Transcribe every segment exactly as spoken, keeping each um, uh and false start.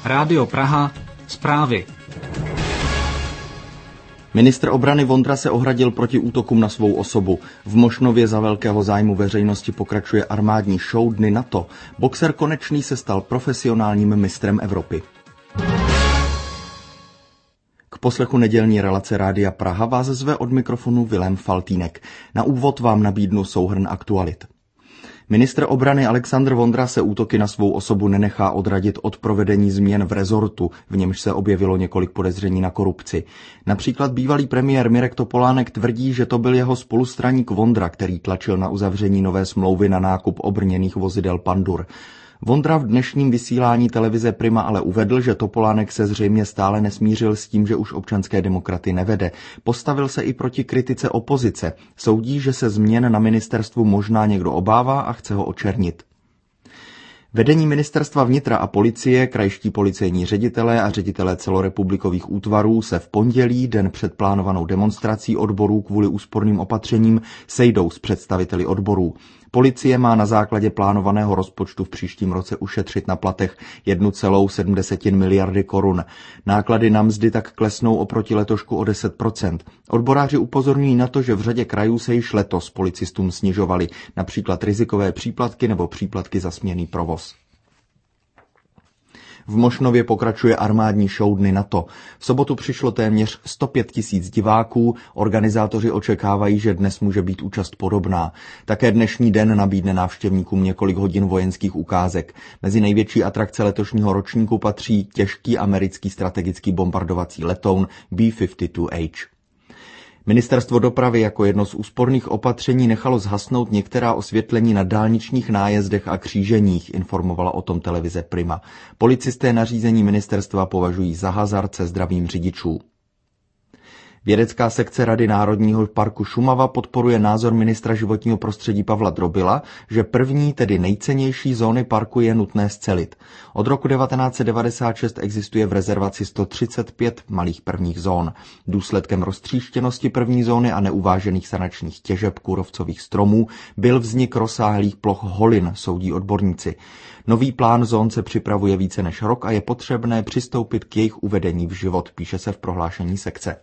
Rádio Praha, zprávy. Ministr obrany Vondra se ohradil proti útokům na svou osobu. V Mošnově za velkého zájmu veřejnosti pokračuje armádní show Dny NATO. Boxer Konečný se stal profesionálním mistrem Evropy. K poslechu nedělní relace Rádia Praha vás zve od mikrofonu Vilém Faltýnek. Na úvod vám nabídnu souhrn aktualit. Ministr obrany Alexandr Vondra se útoky na svou osobu nenechá odradit od provedení změn v rezortu, v němž se objevilo několik podezření na korupci. Například bývalý premiér Mirek Topolánek tvrdí, že to byl jeho spolustraník Vondra, který tlačil na uzavření nové smlouvy na nákup obrněných vozidel Pandur. Vondra v dnešním vysílání televize Prima ale uvedl, že Topolánek se zřejmě stále nesmířil s tím, že už občanské demokraty nevede. Postavil se i proti kritice opozice. Soudí, že se změn na ministerstvu možná někdo obává a chce ho očernit. Vedení ministerstva vnitra a policie, krajští policejní ředitelé a ředitelé celorepublikových útvarů se v pondělí, den před plánovanou demonstrací odborů kvůli úsporným opatřením, sejdou s představiteli odborů. Policie má na základě plánovaného rozpočtu v příštím roce ušetřit na platech jedna celá sedm miliardy korun. Náklady na mzdy tak klesnou oproti letošku o deset procent. Odboráři upozorňují na to, že v řadě krajů se již letos policistům snižovaly, například rizikové příplatky nebo příplatky za směnný provoz. V Mošnově pokračuje armádní show Dny NATO. V sobotu přišlo téměř sto pět tisíc diváků, organizátoři očekávají, že dnes může být účast podobná. Také dnešní den nabídne návštěvníkům několik hodin vojenských ukázek. Mezi největší atrakce letošního ročníku patří těžký americký strategický bombardovací letoun B padesát dva H. Ministerstvo dopravy jako jedno z úsporných opatření nechalo zhasnout některá osvětlení na dálničních nájezdech a kříženích, informovala o tom televize Prima. Policisté nařízení ministerstva považují za hazard se zdravím řidičů. Vědecká sekce Rady Národního parku Šumava podporuje názor ministra životního prostředí Pavla Drobila, že první, tedy nejcennější zóny parku je nutné scelit. Od roku devatenáct set devadesát šest existuje v rezervaci sto třicet pět malých prvních zón. Důsledkem roztříštěnosti první zóny a neuvážených sanačních těžeb kůrovcových stromů byl vznik rozsáhlých ploch holin, soudí odborníci. Nový plán zón se připravuje více než rok a je potřebné přistoupit k jejich uvedení v život, píše se v prohlášení sekce.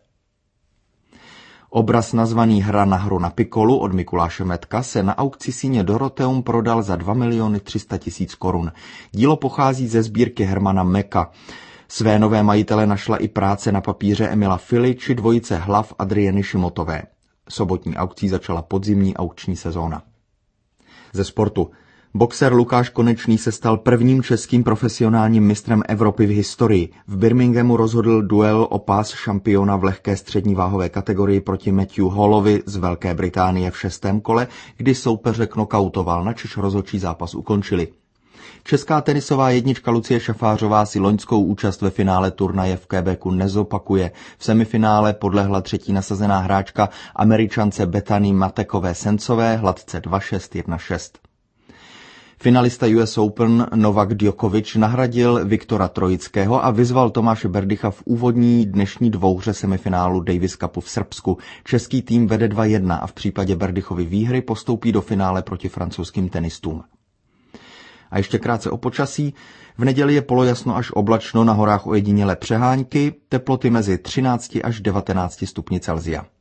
Obraz nazvaný Hra na hru na pikolu od Mikuláše Metka se na aukci síně Doroteum prodal za dva miliony tři sta tisíc korun. Dílo pochází ze sbírky Hermana Meka. Své nové majitele našla i práce na papíře Emila Fily či dvojice hlav Adrieny Šimotové. Sobotní aukcí začala podzimní aukční sezóna. Ze sportu. Boxer Lukáš Konečný se stal prvním českým profesionálním mistrem Evropy v historii. V Birminghamu rozhodl duel o pás šampiona v lehké střední váhové kategorii proti Matthew Hallovi z Velké Británie v šestém kole, kdy soupeře knokautoval, načež rozhodčí zápas ukončili. Česká tenisová jednička Lucie Šafářová si loňskou účast ve finále turnaje v Quebecu nezopakuje. V semifinále podlehla třetí nasazená hráčka Američance Bethany Matekové-Sencové hladce dva šest jedna šest. Finalista U S Open Novak Djokovic nahradil Viktora Trojického a vyzval Tomáše Berdycha v úvodní dnešní dvouhře semifinálu Davis Cupu v Srbsku. Český tým vede dva jedna a v případě Berdychovy výhry postoupí do finále proti francouzským tenistům. A ještě krátce o počasí. V neděli je polojasno až oblačno, na horách ojedinělé přehánky, teploty mezi třinácti až devatenácti stupni Celsia.